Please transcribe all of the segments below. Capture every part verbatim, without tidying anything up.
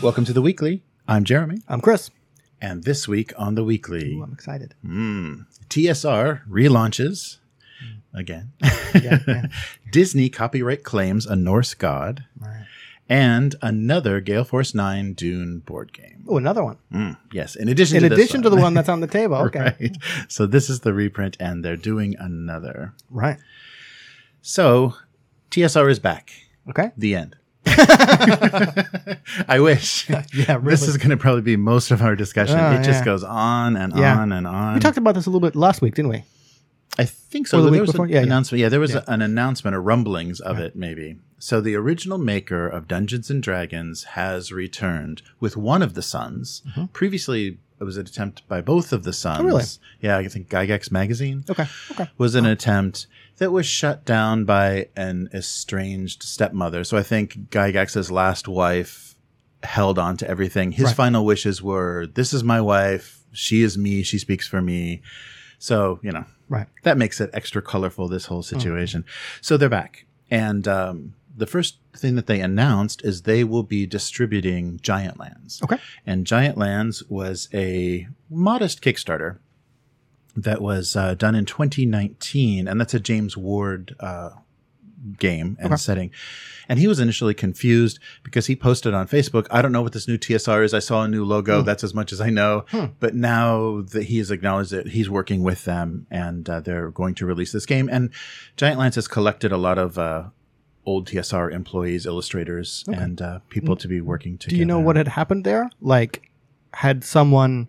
Welcome to The Weekly. I'm Jeremy. I'm Chris. And this week on The Weekly, Ooh, I'm excited. Mm, T S R relaunches mm. again. Yeah, yeah. Disney copyright claims a Norse god. Right. And another Gale Force nine Dune board game. Oh, another one. Mm, yes, in addition in to addition this to the one that's on the table. Okay. Right. So this is the reprint, and they're doing another. Right. So T S R is back. Okay. The end. I wish. Yeah, really. This is going to probably be most of our discussion. Oh, it just yeah. goes on and Yeah. on and on. We talked about this a little bit last week, didn't we? I think so. Or the There week was before? an Yeah, yeah. announcement. Yeah, there was Yeah. a, an announcement or rumblings of Right. it, maybe. So the original maker of Dungeons and Dragons has returned with one of the sons. Mhm. Previously, it was an attempt by both of the sons. Oh, really? Yeah, I think Gygax Magazine Okay. Okay. was an attempt that was shut down by an estranged stepmother. So I think Gygax's last wife held on to everything. His Right. final wishes were, this is my wife. She is me. She speaks for me. So, you know, Right. that makes it extra colorful, this whole situation. Mm-hmm. So they're back. And um, the first thing that they announced is they will be distributing Giant Lands. Okay. And Giant Lands was a modest Kickstarter that was uh, done in twenty nineteen. And that's a James Ward uh, game and Okay. setting. And he was initially confused because he posted on Facebook, I don't know what this new T S R is. I saw a new logo. Hmm. That's as much as I know. Hmm. But now that he has acknowledged that he's working with them and uh, they're going to release this game. And Giant Lands has collected a lot of uh, old T S R employees, illustrators, Okay. and uh, people to be working together. Do you know what had happened there? Like, had someone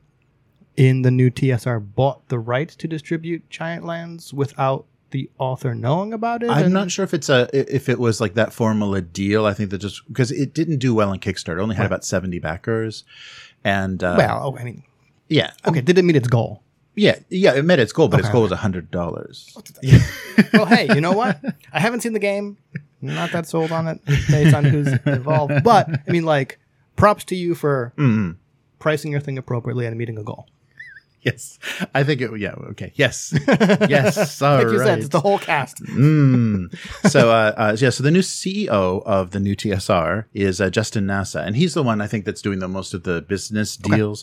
in the new T S R bought the right to distribute Giant Lands without the author knowing about it? I'm And- not sure if it's a if it was like that formal a deal. I think that just because it didn't do well on Kickstarter, it only had Right. about seventy backers, and uh, Well, oh, I mean, yeah, okay, did it meet its goal? yeah, yeah. It met its goal, but its Okay. goal was a hundred dollars. Well, hey, you know what? I haven't seen the game. Not that sold on it based on who's involved. But, I mean, like, props to you for Mm-hmm. pricing your thing appropriately and meeting a goal. Yes, I think it. Yeah, okay. Yes, yes. All Like you right. said, it's the whole cast. Mm. So, uh, uh, yeah. So the new C E O of the new T S R is uh, Justin Nasa, and he's the one I think that's doing the most of the business deals.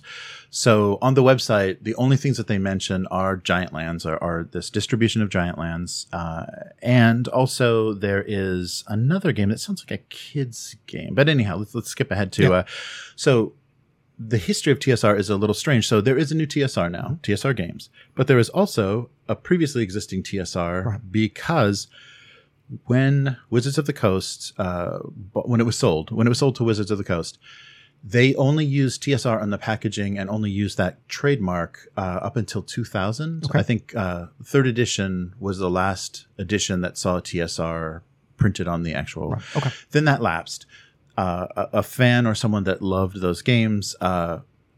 So on the website, the only things that they mention are Giant Lands, are, are this distribution of Giant Lands, uh, and also there is another game that sounds like a kids game. But anyhow, let's let's skip ahead to. Yeah. Uh, so. The history of T S R is a little strange. So there is a new T S R now, Mm-hmm. T S R Games, but there is also a previously existing T S R Right. because when Wizards of the Coast, uh, bu- when it was sold, when it was sold to Wizards of the Coast, they only used T S R on the packaging and only used that trademark uh, up until two thousand. Okay. I think uh, third edition was the last edition that saw T S R printed on the actual. Right. Okay. Then that lapsed. Uh, a, a fan or someone that loved those games uh,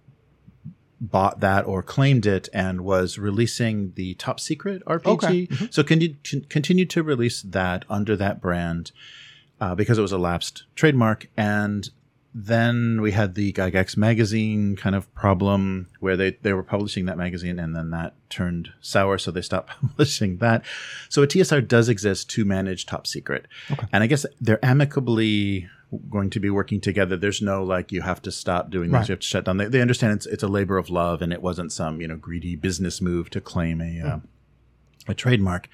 bought that or claimed it and was releasing the Top Secret R P G. Okay. Mhm. So can you con- continue to release that under that brand uh, because it was a lapsed trademark. And then we had the Gygax magazine kind of problem where they, they were publishing that magazine and then that turned sour, so they stopped publishing that. So a T S R does exist to manage Top Secret. Okay. And I guess they're amicably going to be working together. There's no like you have to stop doing this, Right. you have to shut down. They, they understand it's it's a labor of love and it wasn't some, you know, greedy business move to claim a uh, a trademark.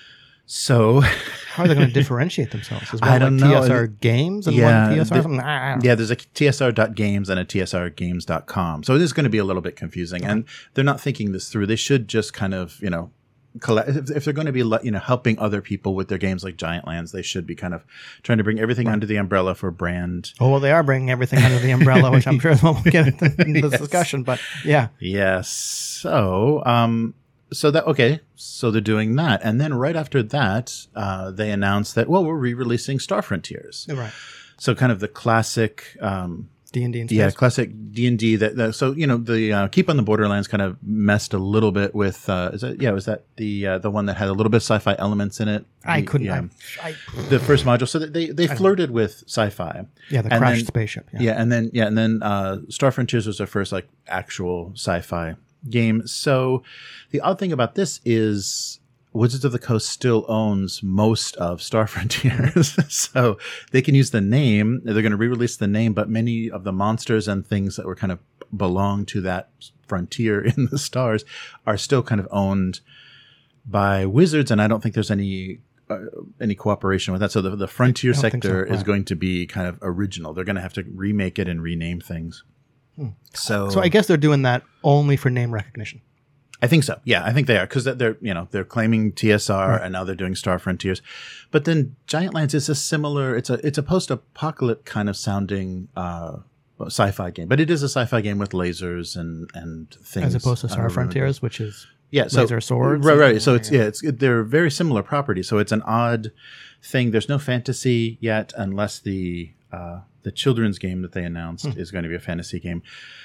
So How are they going to differentiate themselves? Is I one don't like know. T S R Games and Yeah, one T S R the- something? I don't know. yeah, there's a T S R dot games and a T S R games dot com. So it is going to be a little bit confusing. And they're not thinking this through. They should just kind of, you know, collect, if, if they're going to be, you know, helping other people with their games like Giant Lands, they should be kind of trying to bring everything under the umbrella for brand. Oh, well, they are bringing everything under the umbrella, which I'm sure is what we'll get into in this Yes. discussion. But yeah, Yes. So, um, so that, okay. So they're doing that. And then right after that, uh, they announced that, well, we're re-releasing Star Frontiers. right. So kind of the classic, um, D and D and yeah, space. classic D and D. That, that so you know the uh, Keep on the Borderlands kind of messed a little bit with. Uh, is that yeah? Was that the uh, the one that had a little bit of sci-fi elements in it? I The- couldn't. Yeah, I, I, the first module. So they they flirted with sci-fi. yeah, the And crashed then- spaceship. Yeah. Yeah, and then yeah, and then uh, Star Frontiers was their first like actual sci-fi game. So the odd thing about this is Wizards of the Coast still owns most of Star Frontiers. So they can use the name. They're going to re-release the name, but many of the monsters and things that were kind of belong to that frontier in the stars are still kind of owned by Wizards. And I don't think there's any uh, any cooperation with that. So the, the frontier sector so. is right. going to be kind of original. They're going to have to remake it and rename things. Hmm. So, so I guess they're doing that only for name recognition. I think so. Yeah, I think they are because they're you know they're claiming T S R Right. and now they're doing Star Frontiers, but then Giant Lands is a similar. It's a it's a post-apocalyptic kind of sounding uh, sci-fi game, but it is a sci-fi game with lasers and and things as opposed to Star Frontiers, which is yeah, so, laser swords. Right, right. So it's yeah, it's they're very similar properties. So it's an odd thing. There's no fantasy yet, unless the uh, the children's game that they announced hmm. is going to be a fantasy game.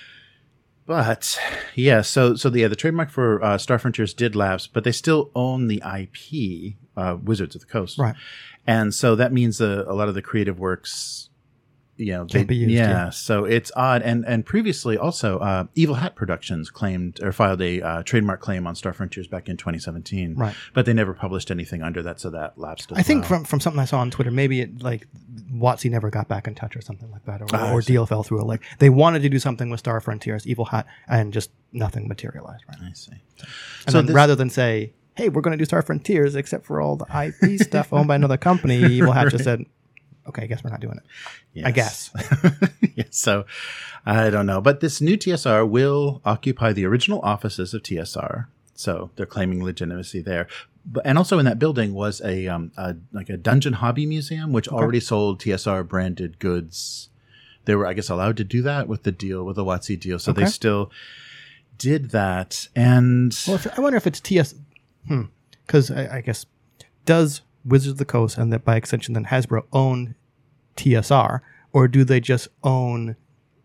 But yeah, so so the, yeah, the trademark for uh, Star Frontiers did lapse, but they still own the I P, uh, Wizards of the Coast, right? And so that means uh, a lot of the creative works, you know, Can't they, be used, yeah, yeah. So it's odd. And and previously also, uh, Evil Hat Productions claimed or filed a uh, trademark claim on Star Frontiers back in twenty seventeen, right? But they never published anything under that, so that lapsed. As I think well. from from something I saw on Twitter, maybe it like WotC never got back in touch or something like that, or, Ah, or deal fell through. Like they wanted to do something with Star Frontiers, Evil Hat, and just nothing materialized. Right? I see. And so then this, rather than say, "Hey, we're going to do Star Frontiers," except for all the I P stuff owned by another company, Evil Hat right. just said, "Okay, I guess we're not doing it." Yes. I guess. yes, so I don't know, but this new T S R will occupy the original offices of T S R, so they're claiming legitimacy there. But and also in that building was a, um, a like a dungeon hobby museum, which okay. already sold T S R branded goods. They were, I guess, allowed to do that with the deal with the WotC deal, so okay. they still did that. And well, if, I wonder if it's T S, hmm, because I, I guess does Wizards of the Coast and that by extension then Hasbro own T S R, or do they just own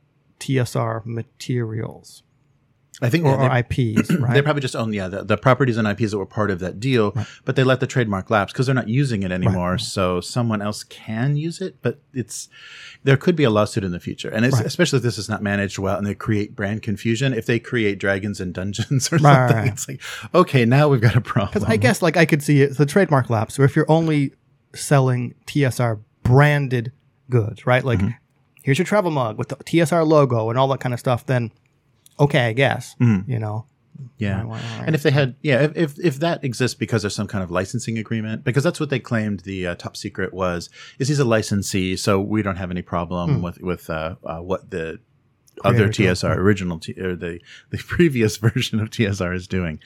T S R materials? I think or, they, or I Ps, right? They probably just own yeah the, the properties and I Ps that were part of that deal, right. but they let the trademark lapse because they're not using it anymore. Right. So someone else can use it, but it's there could be a lawsuit in the future, and it's, right. especially if this is not managed well and they create brand confusion. If they create Dragons and Dungeons or right, something, right. it's like okay, now we've got a problem. Because I guess like I could see it, the trademark lapse. Or if you're only selling T S R branded goods, right? Like mm-hmm. here's your travel mug with the T S R logo and all that kind of stuff, then okay, I guess, mm. you know. Yeah. Right, right. And if they had, yeah, if, if if that exists because there's some kind of licensing agreement, because that's what they claimed the uh, top secret was, is he's a licensee, so we don't have any problem mm. with, with uh, uh, what the Creator other T S R, original, T, or the, the previous version of T S R is doing.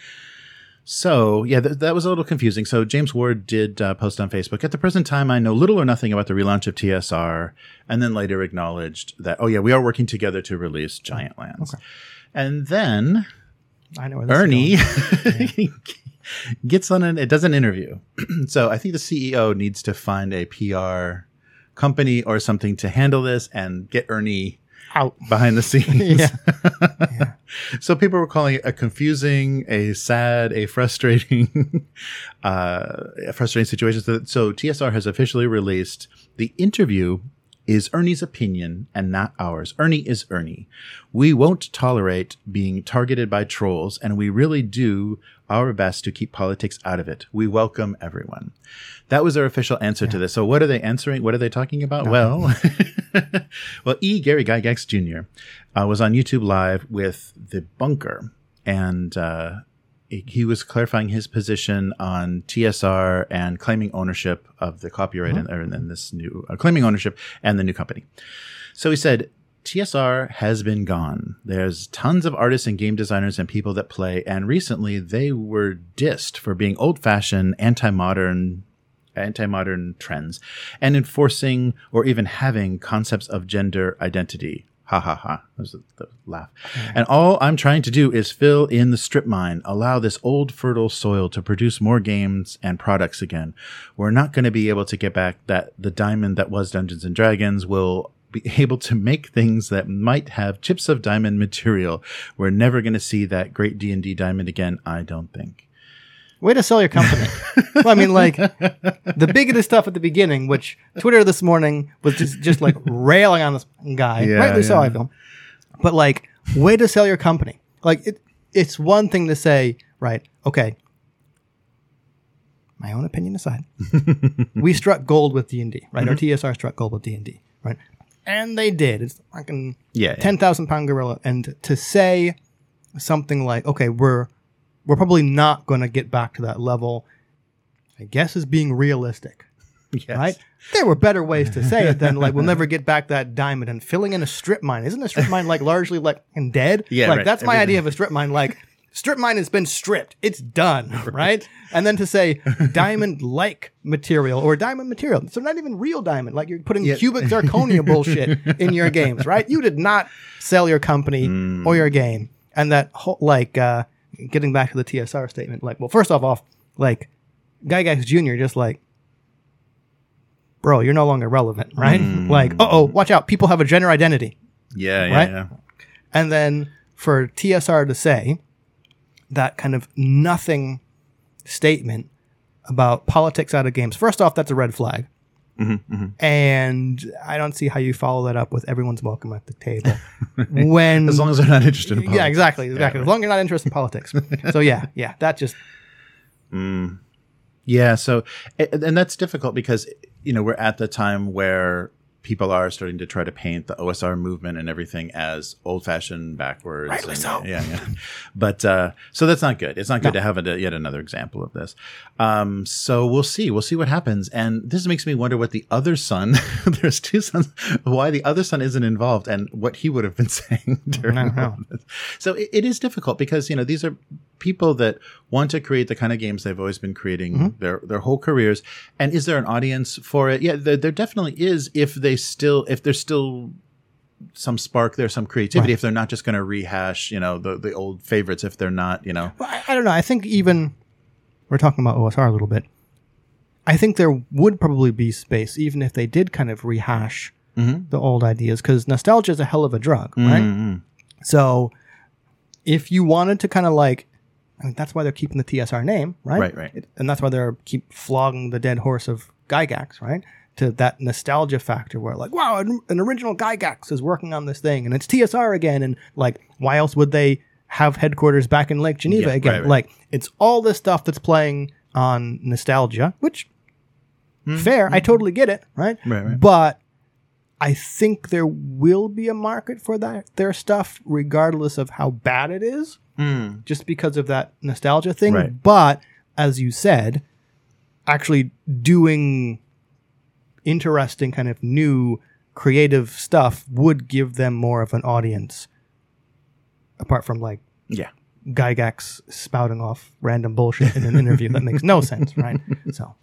So, yeah, th- that was a little confusing. So James Ward did uh, post on Facebook, at the present time, I know little or nothing about the relaunch of T S R, and then later acknowledged that, oh, yeah, we are working together to release Giant Lands. Okay. And then I know where this Ernie is going. gets on an, it does an interview. So I think the C E O needs to find a P R company or something to handle this and get Ernie out behind the scenes. yeah. yeah. So people were calling it a confusing, a sad, a frustrating, uh, a frustrating situation. So, so T S R has officially released the interview is Ernie's opinion and not ours. Ernie is Ernie. We won't tolerate being targeted by trolls, and we really do our best to keep politics out of it. We welcome everyone. That was their official answer yeah. to this. So what are they answering? What are they talking about? No. Well, well, E. Gary Gygax Junior Uh, was on YouTube Live with The Bunker, and uh, he was clarifying his position on T S R and claiming ownership of the copyright mm-hmm. and, and this new uh, claiming ownership and the new company. So he said, T S R has been gone. There's tons of artists and game designers and people that play, and recently they were dissed for being old-fashioned, anti-modern, anti-modern trends and enforcing or even having concepts of gender identity. Ha ha ha. That was the, the laugh. Mm-hmm. And all I'm trying to do is fill in the strip mine, allow this old fertile soil to produce more games and products again. We're not going to be able to get back that the diamond that was Dungeons and Dragons. Will be able to make things that might have chips of diamond material. We're never going to see that great D and D diamond again, I don't think. Way to sell your company. Well, I mean, like, the biggest stuff at the beginning, which Twitter this morning was just, just like railing on this guy. Yeah, Rightly yeah. so, I feel. But, like, way to sell your company. Like, it, it's one thing to say, right, okay, my own opinion aside, we struck gold with D and D, right? Mm-hmm. Our T S R struck gold with D and D, right? And they did. It's fucking yeah, ten thousand pound gorilla. And to say something like, okay, we're we're probably not going to get back to that level, I guess is being realistic, yes. right? There were better ways to say it than like, we'll never get back that diamond and filling in a strip mine. Isn't a strip mine like largely like and dead? Yeah, like right. that's my Everything. idea of a strip mine. Like strip mine has been stripped. It's done, right? And then to say diamond-like material or diamond material. So not even real diamond. Like you're putting Yeah. cubic zirconia bullshit in your games, right? You did not sell your company Mm. or your game. And that whole, like, uh, getting back to the T S R statement, like, well, first off, off like, Gygax Junior just like, bro, you're no longer relevant, right? Mm. Like, uh-oh, watch out. People have a gender identity. Yeah, yeah, Right? yeah. And then for T S R to say that kind of nothing statement about politics out of games, first off, that's a red flag. Mm-hmm, mm-hmm. And I don't see how you follow that up with everyone's welcome at the table. When As long as they're not interested in politics. Yeah, exactly, exactly. Yeah, As long as you're not interested in politics. So yeah, yeah, that just Mm. Yeah. So, and and that's difficult because, you know, we're at the time where people are starting to try to paint the O S R movement and everything as old fashioned, backwards. Rightly and, so. Yeah. Yeah. But, uh, so that's not good. It's not good No. to have a, yet another example of this. Um, so we'll see. We'll see what happens. And this makes me wonder what the other son, there's two sons, why the other son isn't involved and what he would have been saying during No, all no. of this. So it, it is difficult because, you know, these are people that want to create the kind of games they've always been creating Mm-hmm. their their whole careers. And is there an audience for it? Yeah, there, there definitely is. If they still, if there's still some spark there, some creativity. Right. If they're not just going to rehash, you know, the the old favorites. If they're not, you know, Well, I, I don't know. I think even we're talking about O S R a little bit. I think there would probably be space, even if they did kind of rehash Mhm. the old ideas, because nostalgia is a hell of a drug, right? Mhm. So if you wanted to kind of like, I mean, that's why they're keeping the T S R name, right? Right, right. It- and that's why they're keep flogging the dead horse of Gygax, right? To that nostalgia factor where like, wow, an, an original Gygax is working on this thing and it's T S R again. And like, why else would they have headquarters back in Lake Geneva Yeah, again? right, right. Like, it's all this stuff that's playing on nostalgia, which fair, I totally get it, right? Hmm. Right, right. But I think there will be a market for that their stuff, regardless of how bad it is, Mm. just because of that nostalgia thing. Right. But as you said, actually doing interesting kind of new creative stuff would give them more of an audience, apart from like Yeah. Gygax spouting off random bullshit in an interview that makes no sense, right? So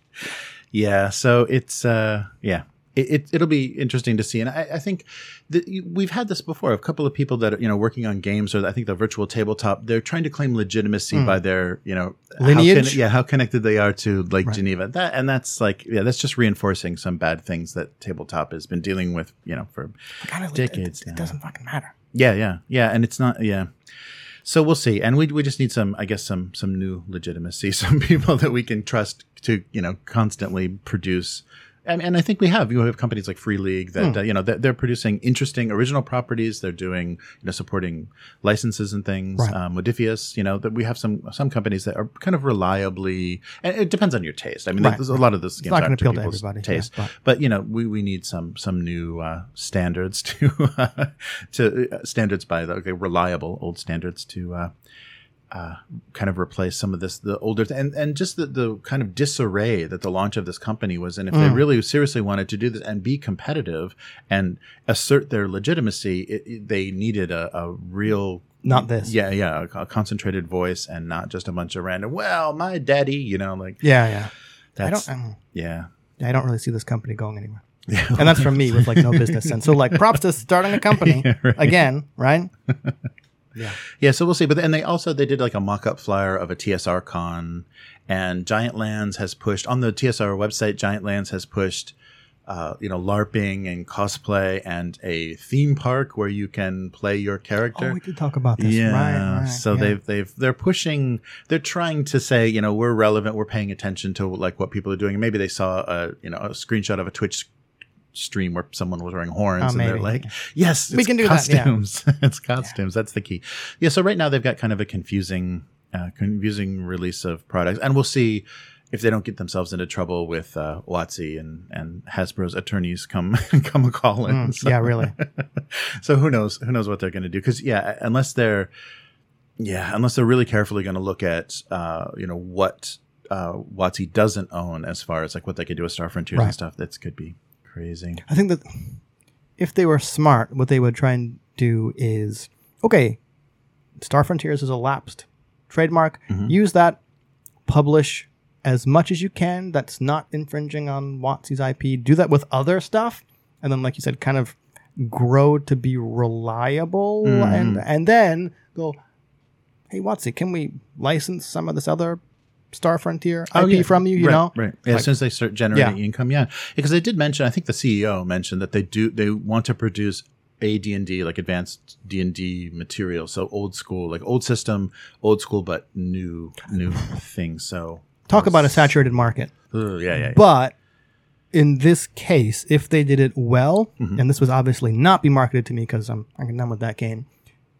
Yeah, so it's uh, yeah, it, it it'll be interesting to see, and I, I think that you- we've had this before. A couple of people that are, you know, working on games, or I think the virtual tabletop, they're trying to claim legitimacy by their, you know, How Lineage? con- yeah, how connected they are to Lake Right. Geneva. That and that's like, yeah, that's just reinforcing some bad things that tabletop has been dealing with, you know, for kind of decades it, now. it doesn't fucking matter. Yeah, yeah, yeah, and it's not, yeah. So we'll see, and we we just need some, I guess, some some new legitimacy, some people that we can trust to, you know, constantly produce. And, and I think we have. You have companies like Free League that Hmm. uh, you know they're, they're producing interesting original properties. They're doing, you know, supporting licenses and things. Right. Um, Modifius, you know, that we have some some companies that are kind of reliably. And it depends on your taste. I mean, Right. there's a lot of this games not are gonna to appeal to people's everybody, taste. yeah, but- But you know, we, we need some some new uh, standards to uh, to uh, standards by the okay, reliable old standards to uh, uh, kind of replace some of this the older and and just the, the kind of disarray that the launch of this company was in. If Mm. they really seriously wanted to do this and be competitive and assert their legitimacy, it, it- they needed a, a real. Not this. Yeah, yeah, a, a concentrated voice and not just a bunch of random. Well, my daddy, you know, like Yeah, yeah. I that's don't. Um, yeah. I don't really see this company going anywhere. And that's from me with like no business sense. So like props to starting a company Yeah, right. again, right? Yeah. Yeah, so we'll see. But and they also they did like a mock-up flyer of a T S R con, and Giant Lands has pushed on the T S R website. Giant Lands has pushed, uh, you know, LARPing and cosplay and a theme park where you can play your character. Oh, we did talk about this. Yeah, Right, right, so yeah. they've they've they're pushing. They're trying to say, you know, we're relevant. We're paying attention to like what people are doing. And maybe they saw a you know a screenshot of a Twitch stream where someone was wearing horns, Oh, and they're maybe. like, "Yes, We it's can do that, yeah. costumes. It's costumes. That's the key." Yeah. So right now they've got kind of a confusing, uh, confusing release of products, and we'll see. if they don't get themselves into trouble with uh, WotC and, and Hasbro's attorneys come come a calling. Mm, so, yeah, really. So who knows? Who knows what they're going to do? Because yeah, unless they're yeah, unless they're really carefully going to look at uh, you know what uh, WotC doesn't own as far as like what they could do with Star Frontiers Right. and stuff. That could be crazy. I think that if they were smart, what they would try and do is, okay, Star Frontiers is a lapsed trademark. Mm-hmm. Use that, publish as much as you can that's not infringing on WotC's I P. Do that with other stuff. And then, like you said, kind of grow to be reliable. Mm-hmm. And, and then go, hey, WotC, can we license some of this other Star Frontier I P Oh, yeah. from you, you right, know? Right. Yeah, Like- as soon as they start generating Yeah. income, yeah. Because they did mention, I think the C E O mentioned that they do they want to produce a D and D, like advanced D and D material. So old school, like old system, old school, but new new things. So Talk about a saturated market. uh, yeah, yeah, yeah. But in this case, if they did it well, Mm-hmm. and this was obviously not be marketed to me because I'm I'm done with that game,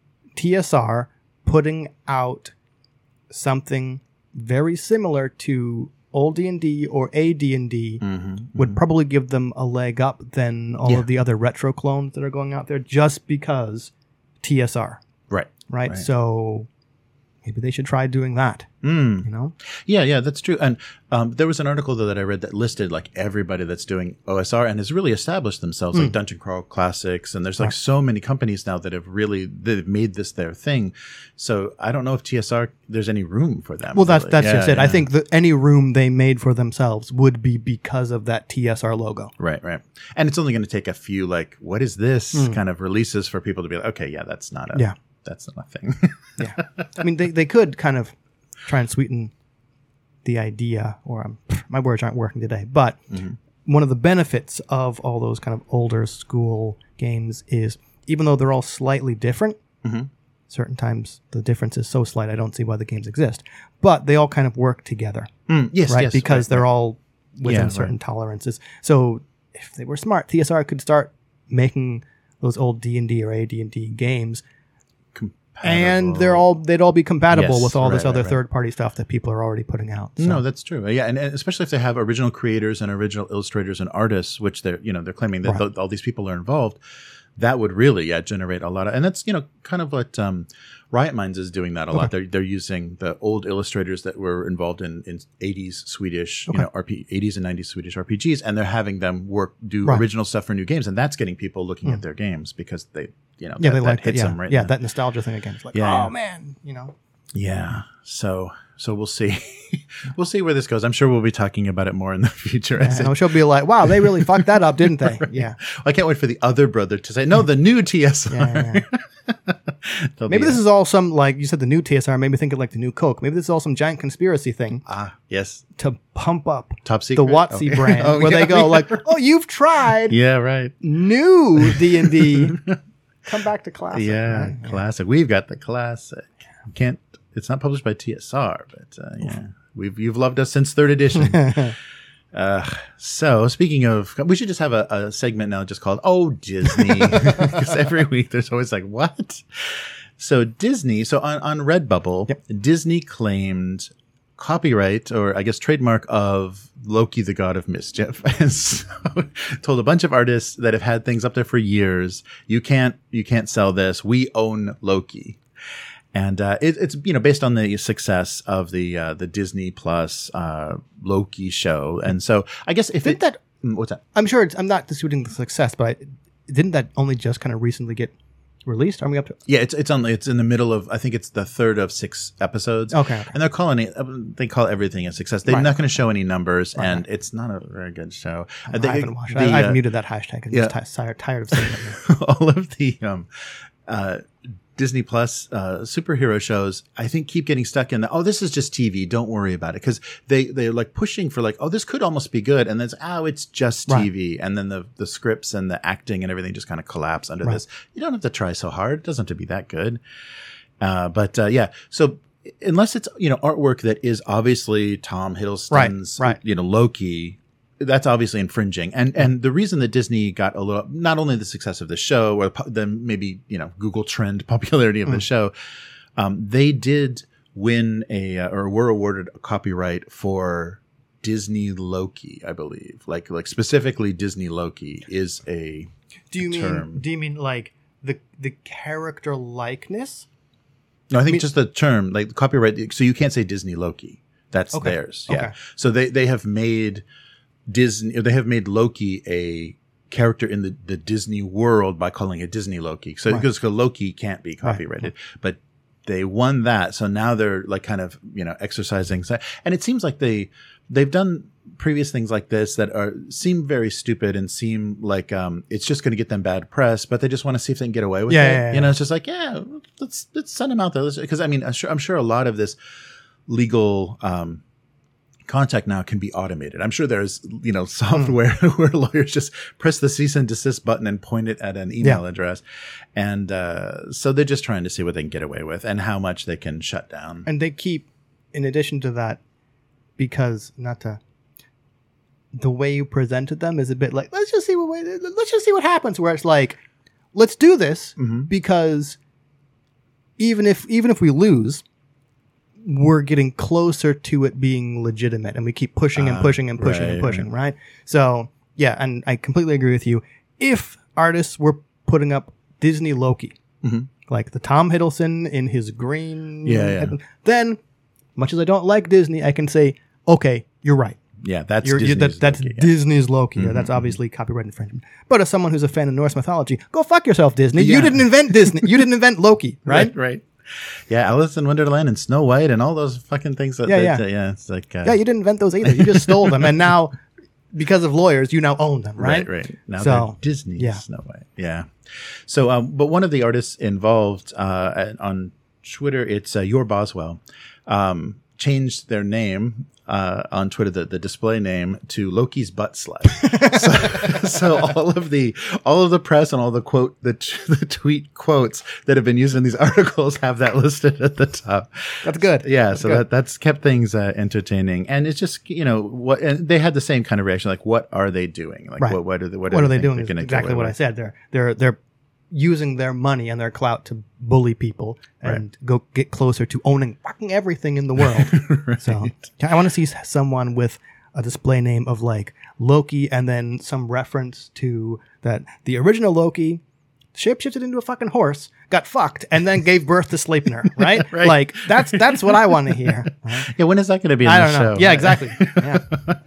T S R putting out something very similar to old D and D or a D and D Mm-hmm, would probably give them a leg up than all Yeah. of the other retro clones that are going out there just because T S R, right. right? Right. So maybe they should try doing that, Mm. you know? Yeah, yeah, that's true. And um, there was an article though that I read that listed like everybody that's doing O S R and has really established themselves, Hmm. like Dungeon Crawl Classics, and there's like so many companies now that have really they've made this their thing. So I don't know if T S R there's any room for them. Well, that's really. that's Yeah, just it. I yeah. think that any room they made for themselves would be because of that T S R logo. Right, right. And it's only going to take a few like, what is this Mm. kind of releases for people to be like, okay, yeah, that's not a Yeah. that's not a thing. Yeah, I mean they, they could kind of try and sweeten the idea, or um, my words aren't working today. But Mm-hmm. one of the benefits of all those kind of older school games is even though they're all slightly different, Mm-hmm. certain times the difference is so slight I don't see why the games exist. But they all kind of work together, Mm, yes, right? yes, because right, they're right. all within Yeah, certain right. tolerances. So if they were smart, T S R could start making those old D and D or A D and D games, and they're all they'd all be compatible Yes, with all this right, other right, right. third party stuff that people are already putting out. So. No, that's true. Yeah, and, and especially if they have original creators and original illustrators and artists, which they're you know they're claiming that Right. th- all these people are involved, that would really yeah generate a lot of, and that's you know kind of what um, Riot Minds is doing that a lot. They're they're using the old illustrators that were involved in, in eighties Swedish you know R P eighties and nineties Swedish R P Gs, and they're having them work do Right. original stuff for new games, and that's getting people looking at their games because they you know yeah, that, they that like it. hits Yeah, them right. yeah, in the- that nostalgia thing again. It's like, Yeah, oh yeah. man, you know. Yeah. So so we'll see. We'll see where this goes. I'm sure we'll be talking about it more in the future. as And it- she'll be like, wow, they really fucked that up, didn't they? Yeah. I can't wait for the other brother to say, no, the new T S R. Yeah, yeah. They'll Maybe be, this is all some, like you said, the new T S R made me think of like the new Coke. Maybe this is all some giant conspiracy thing ah, yes. to pump up Top secret. the WotC Okay. brand, Oh, where yeah, they go yeah. like, oh, you've tried Yeah, right. new D and D. Come back to classic. Yeah, right? classic. We've got the classic. Can't. It's not published by T S R, but uh, yeah, we've you've loved us since third edition. uh, so speaking of, we should just have a, a segment now just called "Oh Disney," because every week there's always like what. So Disney. So on on Redbubble, Yep. Disney claimed copyright, or I guess trademark, of Loki, the God of Mischief, and so told a bunch of artists that have had things up there for years, you can't you can't sell this. We own Loki. And uh, it, it's you know based on the success of the uh, the Disney Plus uh, Loki show, and so I guess if Did it, that? Mm, what's that? I'm sure it's, I'm not disputing the success, but I, didn't that only just kind of recently get released? Are we up to? Yeah, it's it's on it's in the middle of I think it's the third of six episodes. Okay, okay. and they're calling it they call everything a success. They're Right. not going to show any numbers, Right, and right. it's not a very good show. Uh, I they- haven't watched. the, I, I've uh, muted that hashtag. I'm yeah. just ti- tired, tired of seeing it. all of the um, uh, Disney Plus uh, superhero shows, I think, keep getting stuck in the, oh, this is just T V. Don't worry about it. Because they, they're like pushing for like, oh, this could almost be good. And then it's, oh, it's just T V. And then the, the scripts and the acting and everything just kind of collapse under Right. this. You don't have to try so hard. It doesn't have to be that good. Uh, but uh, yeah, so unless it's, you know, artwork that is obviously Tom Hiddleston's, Right, right. you know, Loki, that's obviously infringing. And and the reason that Disney got a little, not only the success of the show or po- the maybe, you know, Google trend popularity of Mm. the show, um, they did win a, uh, or were awarded a copyright for Disney Loki, I believe. Like like specifically Disney Loki is a Do you term. mean do you mean like the the character likeness? No, I think I mean- just the term, like copyright. So you can't say Disney Loki. That's Okay. theirs. Yeah. Okay. So they, they have made Disney, they have made Loki a character in the, the Disney world by calling it Disney Loki. So Right. because Loki can't be copyrighted, but they won that. So now they're like kind of, you know, exercising. And it seems like they, they've done previous things like this that are seem very stupid and seem like um, it's just going to get them bad press, but they just want to see if they can get away with Yeah, it. yeah, yeah. You know, it's just like, yeah, let's let's send them out there. Because I mean, I'm sure, I'm sure a lot of this legal um, contact now can be automated. I'm sure there's you know software where lawyers just press the cease and desist button and point it at an email Yeah. address, and uh, so they're just trying to see what they can get away with and how much they can shut down. And they keep, in addition to that, because not to, the way you presented them is a bit like, let's just see what let's just see what happens. Where it's like, let's do this Mhm. because even if even if we lose, we're getting closer to it being legitimate, and we keep pushing and Ah, pushing and pushing right, and pushing, right. So yeah, and I completely agree with you. If artists were putting up Disney Loki, Mhm. like the Tom Hiddleston in his green, Yeah, yeah. then much as I don't like Disney, I can say, okay, you're right. Yeah, that's You're, you're, Disney's that, that's Loki, yeah. Disney's Loki. Mhm, That's obviously copyright infringement. But as someone who's a fan of Norse mythology, go fuck yourself, Disney. Yeah. You didn't invent Disney. You didn't invent Loki, right? Right, right. Yeah, Alice in Wonderland and Snow White and all those fucking things. That, Yeah, that, yeah. uh, yeah. It's like uh, Yeah, you didn't invent those either. You just stole them, and now, because of lawyers, you now own them, right? right, right. Now So, they're Disney's yeah. Snow White. Yeah. So, um, but one of the artists involved uh, at- on Twitter, it's uh, Your Boswell, um, changed their name uh, on Twitter, the, the display name, to Loki's Butt Slut. so, so all of the all of the press and all the quote the, t- the tweet quotes that have been used in these articles have that listed at the top. That's good. Yeah, That's so good. that that's kept things uh, entertaining, and it's just you know what, and they had the same kind of reaction, like what are they doing? Like Right. what what are they what, What do are they think doing? they're Is gonna get exactly away what I with? said. They're they're they're using their money and their clout to bully people and go get closer to owning fucking everything in the world. Right. So I want to see someone with a display name of like Loki and then some reference to that the original Loki shapeshifted into a fucking horse, got fucked, and then gave birth to Sleipnir, right? Right. Like that's that's what I want to hear. Right? Yeah, when is that going to be in I the don't know. show? Yeah, exactly. Yeah.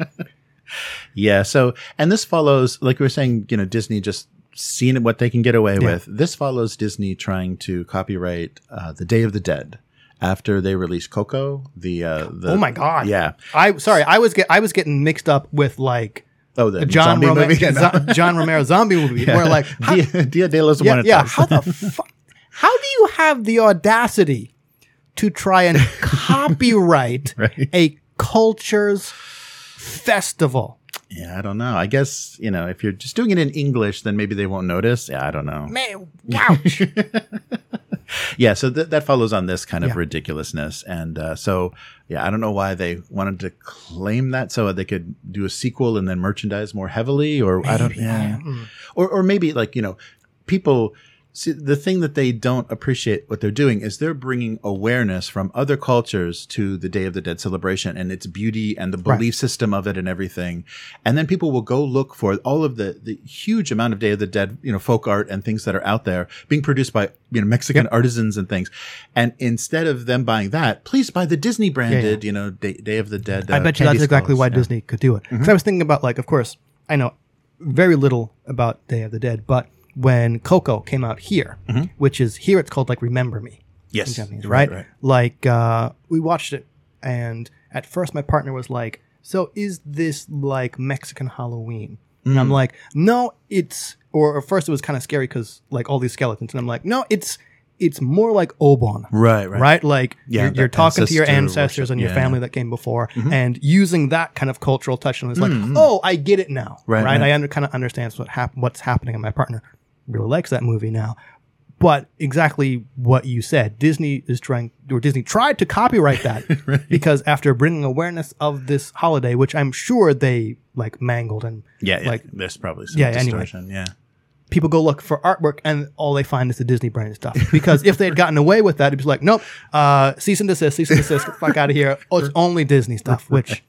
Yeah. So, and this follows, like we were saying, you know, Disney just seeing what they can get away Yeah. with. This follows Disney trying to copyright uh, the Day of the Dead after they released Coco. The, uh, the Oh my god. yeah. I sorry, I was get I was getting mixed up with like Oh, the the John zombie Romero, movie. Zo- John Romero zombie movie. Where like, how, Dia, Dia de los yeah, Muertos. yeah, how the fuck? How do you have the audacity to try and copyright Right. a culture's festival? Yeah, I don't know. I guess, you know, if you're just doing it in English, then maybe they won't notice. Yeah, I don't know. Man, ouch. Yeah, so th- that follows on this kind of Yeah. ridiculousness. And uh, so, yeah, I don't know why they wanted to claim that so they could do a sequel and then merchandise more heavily, or I don't, Maybe. yeah. Mm. Or, or maybe like, you know, people. See, the thing that they don't appreciate what they're doing is they're bringing awareness from other cultures to the Day of the Dead celebration and its beauty and the Right. belief system of it and everything. And then people will go look for all of the, the huge amount of Day of the Dead, you know, folk art and things that are out there being produced by, you know, Mexican Yep. artisans and things. And instead of them buying that, please buy the Disney branded, Yeah, you know, Day, Day of the Dead. I uh, bet you candy that's exactly skulls. why Yeah. Disney could do it. Because I was thinking about like, of course, I know very little about Day of the Dead, but when Coco came out here, which is here, it's called like Remember Me. Yes. in Japanese, Right, right? right. Like uh, we watched it, and at first my partner was like, "So is this like Mexican Halloween?" And Mm. I'm like, "No, it's." Or at first it was kind of scary because like all these skeletons, and I'm like, "No, it's it's more like Obon." Right, right. Right, like Yeah, you're, you're that talking to your ancestor ancestors worship. and your Yeah. family that came before, and using that kind of cultural touch, and it's like, Mhm. oh, I get it now, Right, right? right. I under, kind of understand what hap- what's happening, and my partner really likes that movie now. But exactly what you said, Disney is trying, or Disney tried to copyright that Right. because after bringing awareness of this holiday, which I'm sure they like mangled, and Yeah, yeah. like There's probably some Yeah, anyway. distortion. Yeah. people go look for artwork, and all they find is the Disney branded stuff. Because if they had gotten away with that, it'd be like, nope, uh, cease and desist, cease and desist, get the fuck out of here. Oh, it's only Disney stuff, which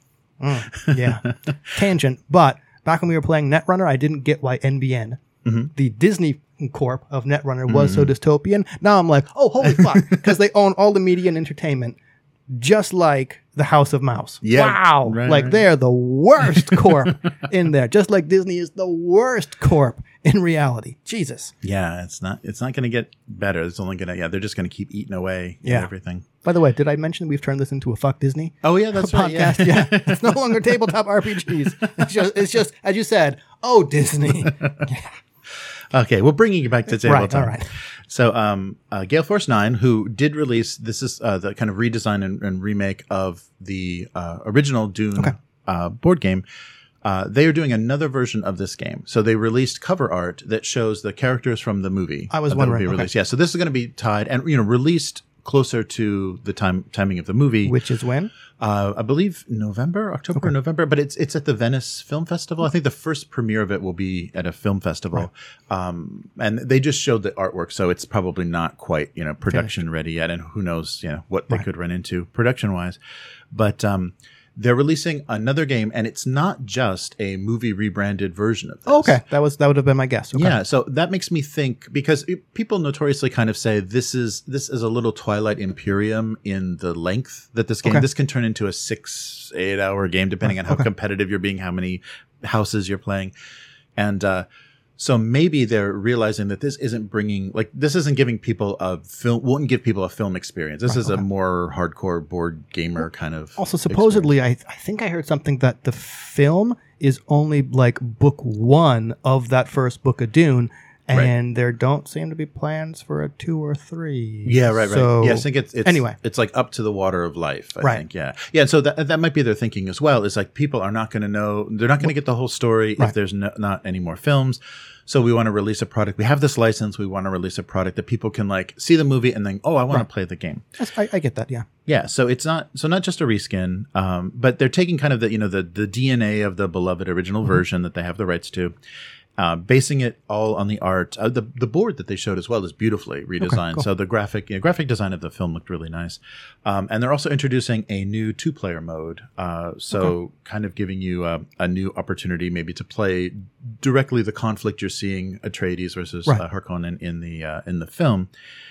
Mm, yeah. Tangent. But back when we were playing Netrunner, I didn't get why N B N, mm-hmm. the Disney Corp of Netrunner, was mm-hmm. so dystopian. Now I'm like, oh, holy fuck. Because they own all the media and entertainment, just like the House of Mouse. Yeah, wow. Right, like right. they're the worst corp in there. Just like Disney is the worst corp in reality. Jesus. Yeah, it's not it's not going to get better. It's only going to, yeah, they're just going to keep eating away yeah. at everything. By the way, did I mention we've turned this into a Fuck Disney? Oh, yeah, that's right. podcast? Yeah. yeah. It's no longer tabletop R P Gs. It's just, it's just, as you said, oh, Disney. Yeah. Okay, well, bringing you back to tabletop. Right, all right. So, um, uh, Gale Force nine, who did release, this is uh, the kind of redesign and, and remake of the uh, original Dune okay. uh, board game. Uh, they are doing another version of this game. So they released cover art that shows the characters from the movie. I was that wondering. Will be okay. released. Yeah, so this is going to be tied and, you know, released closer to the time timing of the movie. Which is when? Uh, I believe November, October okay. or November, but it's it's at the Venice Film Festival. I think the first premiere of it will be at a film festival. Right. Um, and they just showed the artwork, so it's probably not quite, you know, production Finished. ready yet. And who knows, you know, what they right. could run into production wise. But um, they're releasing another game, and it's not just a movie rebranded version of this. Oh, okay, that was that would have been my guess. Okay. Yeah, so that makes me think, because it, people notoriously kind of say this is this is a little Twilight Imperium in the length that this game. Okay. This can turn into a six eight hour game depending on how okay. competitive you're being, how many houses you're playing, and uh, so maybe they're realizing that this isn't bringing, like, this isn't giving people a film, won't give people a film experience. This right, is okay. a more hardcore board gamer kind of. Also, supposedly, I, I think I heard something that the film is only like book one of that first book of Dune, and right. there don't seem to be plans for a two or three. Yeah, right, right. So, yeah, I think it's, it's anyway, it's like up to the water of life. I right. think, yeah, yeah. And so that that might be their thinking as well. Is like people are not going to know, they're not going to get the whole story right. if there's no, not any more films. So we want to release a product. We have this license. We want to release a product that people can like see the movie and then, oh, I want right. to play the game. Yes, I, I get that. Yeah. Yeah. So it's not, so not just a reskin, um, but they're taking kind of the, you know, the, the D N A of the beloved original mm-hmm. version that they have the rights to, uh, basing it all on the art. Uh, the, the board that they showed as well is beautifully redesigned. Okay, cool. So the graphic, you know, graphic design of the film looked really nice. Um, and they're also introducing a new two player mode. Uh, so okay. kind of giving you a, a new opportunity maybe to play directly the conflict you're seeing Atreides versus right. uh, Harkonnen in the, uh, in the film.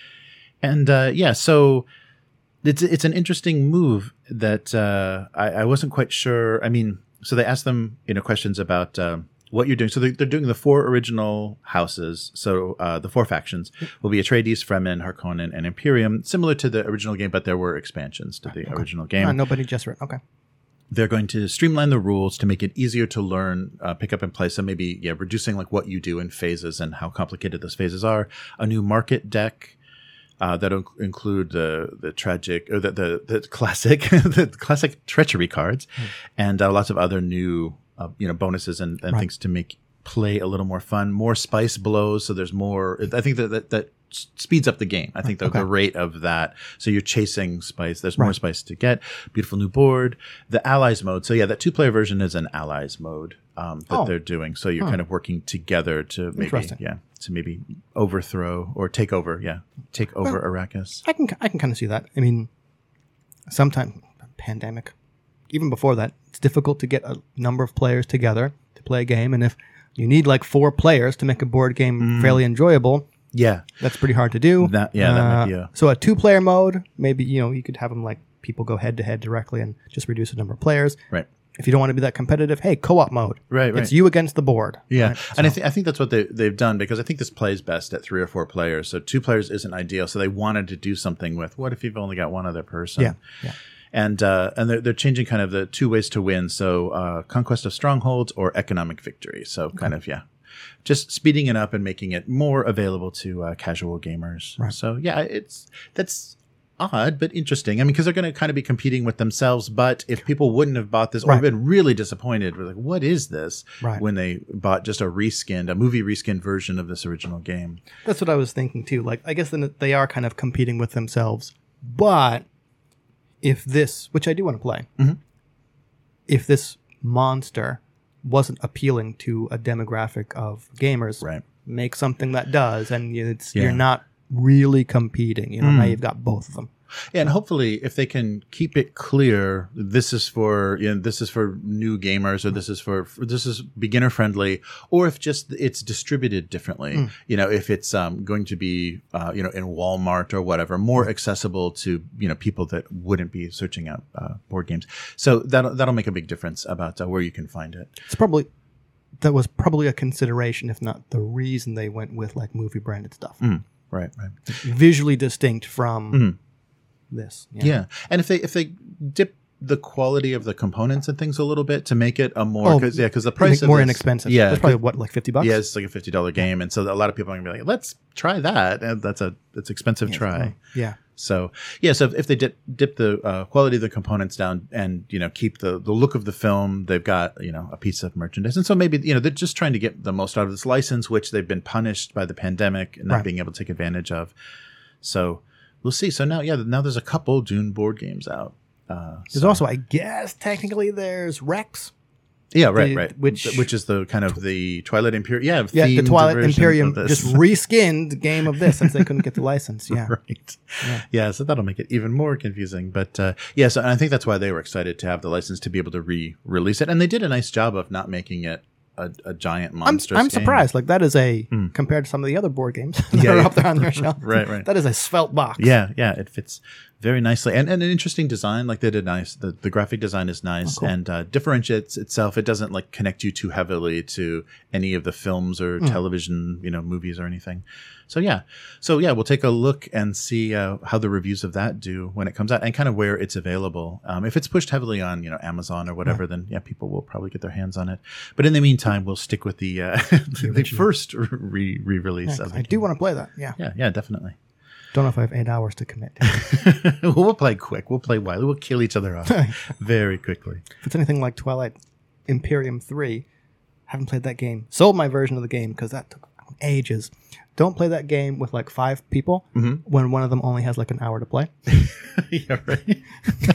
And, uh, yeah, so it's, it's an interesting move that, uh, I, I wasn't quite sure. I mean, so they asked them, you know, questions about, um, what you're doing. So they're, they're doing the four original houses. So uh, the four factions will be Atreides, Fremen, Harkonnen, and Imperium, similar to the original game, but there were expansions to the okay. original game. Uh, nobody just read. Okay. They're going to streamline the rules to make it easier to learn, uh, pick up and play. So maybe, yeah, reducing like what you do in phases and how complicated those phases are. A new market deck. Uh, that'll include the the tragic or the the, the classic the classic treachery cards, mm. and uh, lots of other new uh, you know bonuses and, and right. things to make play a little more fun. More spice blows, so there's more. I think that that, that speeds up the game. I think the, okay. the rate of that. So you're chasing spice. There's right. more spice to get. Beautiful new board. The allies mode. So yeah, that two player version is an allies mode um, that oh. they're doing. So you're huh. kind of working together to maybe yeah. to maybe overthrow or take over, yeah, take over well, Arrakis. I can I can kind of see that. I mean, sometime pandemic, even before that, it's difficult to get a number of players together to play a game, and if you need like four players to make a board game mm. fairly enjoyable, yeah, that's pretty hard to do. That yeah, uh, that might be a... so a two-player mode, maybe you know you could have them like people go head to head directly and just reduce the number of players, right. If you don't want to be that competitive, hey, co-op mode. Right, right. It's you against the board. Yeah, right? so. and I, th- I think that's what they, they've done because I think this plays best at three or four players. So two players isn't ideal. So they wanted to do something with what if you've only got one other person? Yeah, yeah. And uh, and they're, they're changing kind of the two ways to win. So uh, conquest of strongholds or economic victory. So okay. kind of, yeah, just speeding it up and making it more available to uh, casual gamers. Right. So yeah, it's that's odd but interesting. I mean, because they're going to kind of be competing with themselves. But if people wouldn't have bought this or right. been really disappointed, we're like, what is this? Right. When they bought just a reskinned, a movie reskinned version of this original game. That's what I was thinking too. Like, I guess then they are kind of competing with themselves. But if this, which I do want to play, mm-hmm. if this monster wasn't appealing to a demographic of gamers, right. make something that does, and it's yeah. you're not really competing. You know, mm. now you've got both of them. Yeah, and hopefully, if they can keep it clear, this is for you know, this is for new gamers, or this is for, for this is beginner friendly, or if just it's distributed differently. Mm. You know, if it's um, going to be uh, you know in Walmart or whatever, more accessible to you know people that wouldn't be searching out uh, board games. So that that'll make a big difference about uh, where you can find it. It's probably that was probably a consideration, if not the reason they went with like movie branded stuff. Mm. Right, right. Visually distinct from mm-hmm. this. Yeah. yeah. And if they if they dip the quality of the components and things a little bit to make it a more because oh, yeah because the price more this, inexpensive. Yeah, that's probably what like fifty bucks. Yeah, it's like a fifty dollar game, and so a lot of people are gonna be like, let's try that, and that's a that's expensive yeah, try. Yeah. So yeah, so if, if they dip, dip the uh, quality of the components down and you know keep the, the look of the film, they've got you know a piece of merchandise, and so maybe you know they're just trying to get the most out of this license, which they've been punished by the pandemic and not right. being able to take advantage of. So we'll see. So now yeah, now there's a couple Dune board games out. Uh, there's so. also, I guess, technically there's Rex. Yeah, right, the, right. Which which is the kind of the Twilight Imperium. Yeah, yeah, the Twilight Imperium just reskinned game of this since they couldn't get the license. Yeah, right. Yeah. yeah, so that'll make it even more confusing. But uh, yeah, so and I think that's why they were excited to have the license to be able to re-release it, and they did a nice job of not making it a, a giant monstrous. I'm, I'm game. surprised. Like that is a mm. compared to some of the other board games that yeah, are yeah. up there on their shelf. right, right. That is a svelte box. Yeah, yeah. It fits very nicely, and, and an interesting design. Like they did nice. The, the graphic design is nice, oh, cool. and uh, differentiates itself. It doesn't like connect you too heavily to any of the films or mm. television, you know, movies or anything. So yeah, so yeah, we'll take a look and see uh, how the reviews of that do when it comes out, and kind of where it's available. Um, if it's pushed heavily on, you know, Amazon or whatever, right. then yeah, people will probably get their hands on it. But in the meantime, we'll stick with the uh, the first re re-release. Yeah, of I the do game. want to play that. Yeah, yeah, yeah, definitely. Don't know if I have eight hours to commit to. We'll play quick. We'll play widely. We'll kill each other off very quickly. If it's anything like Twilight Imperium three, haven't played that game. Sold my version of the game because that took ages. Don't play that game with like five people mm-hmm. when one of them only has like an hour to play. Yeah, right.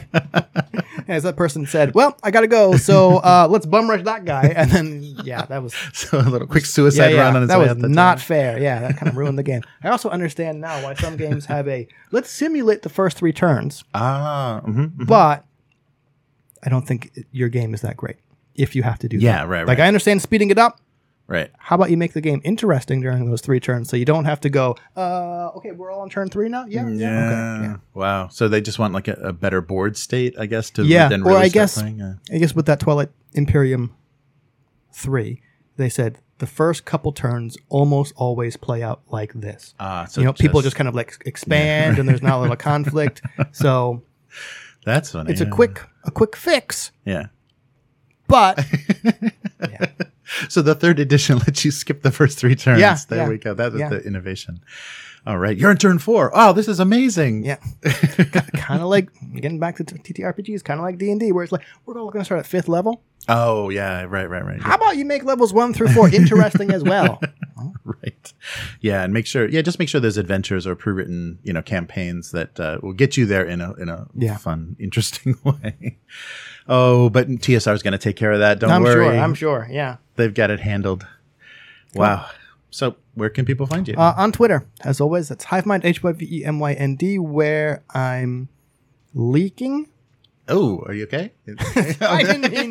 As that person said, well, I got to go, so uh, let's bum rush that guy. And then, yeah, that was... So a little quick suicide yeah, yeah, run on his that way was out the not time. fair. Yeah, that kind of ruined the game. I also understand now why some games have a, let's simulate the first three turns. Ah, mm-hmm, mm-hmm. But I don't think your game is that great if you have to do yeah, that. Yeah, right, right. Like, I understand speeding it up. Right. How about you make the game interesting during those three turns so you don't have to go, uh, okay, we're all on turn three now? Yeah. Yeah. yeah. Okay. yeah. Wow. So they just want like a, a better board state, I guess, to yeah. then or really I start guess, playing? Yeah. I guess with that Twilight Imperium three, they said the first couple turns almost always play out like this. Ah, so you know, just, people just kind of like expand yeah. and there's not a little conflict. So that's funny. It's yeah. a quick a quick fix. Yeah. But yeah. So the third edition lets you skip the first three turns. Yeah, there yeah, we go. That was yeah. the innovation. All right. You're in turn four. Oh, this is amazing. Yeah. Kind of like, getting back to T T R P Gs, kind of like D and D, where it's like, we're all going to start at fifth level. Oh, yeah. Right, right, right. How about you make levels one through four interesting as well? Right. Yeah. And make sure, yeah, just make sure there's adventures or pre-written, you know, campaigns that uh, will get you there in a, in a yeah. fun, interesting way. Oh, but T S R is going to take care of that. Don't I'm worry. I'm sure. I'm sure. Yeah. They've got it handled. Cool. Wow. So where can people find you? Uh, on Twitter, as always. That's HiveMynd, H Y V E M Y N D, where I'm leaking. Oh, are you okay? I didn't mean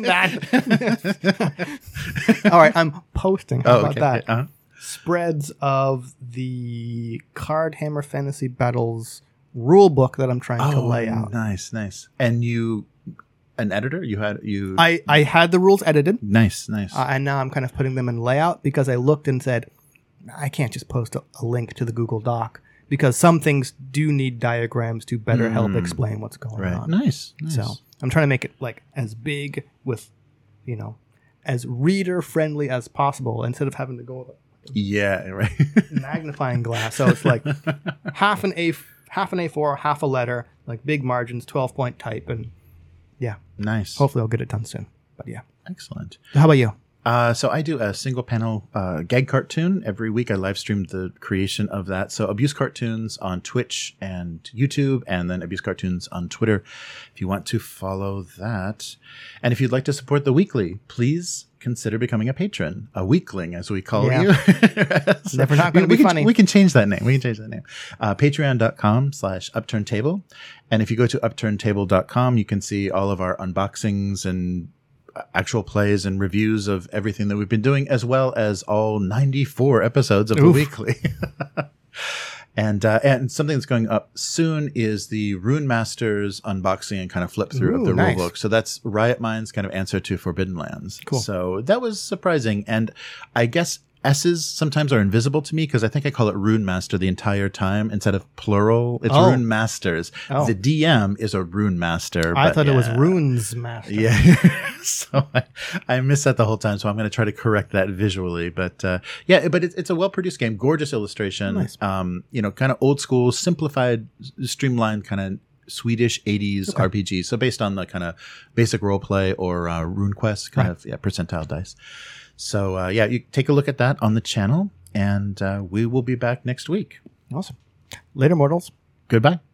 that. All right, I'm posting. How oh, about okay. that? Uh-huh. Spreads of the Card Hammer Fantasy Battles rule book that I'm trying oh, to lay out. Nice, nice. And you... An editor? You had you? I, I had the rules edited. Nice, nice. Uh, and now I'm kind of putting them in layout because I looked and said, I can't just post a, a link to the Google Doc because some things do need diagrams to better mm. help explain what's going right. on. Nice, nice. So I'm trying to make it like as big with, you know, as reader friendly as possible instead of having to go with a yeah, right. magnifying glass. So it's like half an A, half an A four, half a letter, like big margins, twelve point type, and yeah. Nice. Hopefully I'll get it done soon. But yeah. Excellent. How about you? Uh, so I do a single panel uh, gag cartoon every week. I live stream the creation of that. So Abuse Cartoons on Twitch and YouTube, and then Abuse Cartoons on Twitter if you want to follow that. And if you'd like to support the weekly, please consider becoming a patron, a weakling, as we call Yeah. you. So Never not gonna we, we be can, funny. We can change that name. We can change that name. Uh, Patreon.com slash Upturn Table. And if you go to upturn table dot com, you can see all of our unboxings and actual plays and reviews of everything that we've been doing, as well as all ninety-four episodes of Oof. the weekly. And uh, and something that's going up soon is the Rune Masters unboxing and kind of flip through of Ooh, the nice. rulebook. So that's Riot Mind's kind of answer to Forbidden Lands. Cool. So that was surprising. And I guess S's sometimes are invisible to me because I think I call it Rune Master the entire time instead of plural. It's Oh. Rune Masters. Oh. The D M is a Rune Master. I but thought it was yeah. Runes Master. Yeah. So I, I missed that the whole time. So I'm going to try to correct that visually. But uh, yeah, but it's, it's a well produced game. Gorgeous illustration. Nice. Um, you know, kind of old school, simplified, streamlined kind of Swedish eighties Okay. R P G. So based on the kind of basic role play or uh, RuneQuest kind Right. of yeah, percentile dice. So uh, yeah, you take a look at that on the channel, and uh, we will be back next week. Awesome. Later, mortals. Goodbye.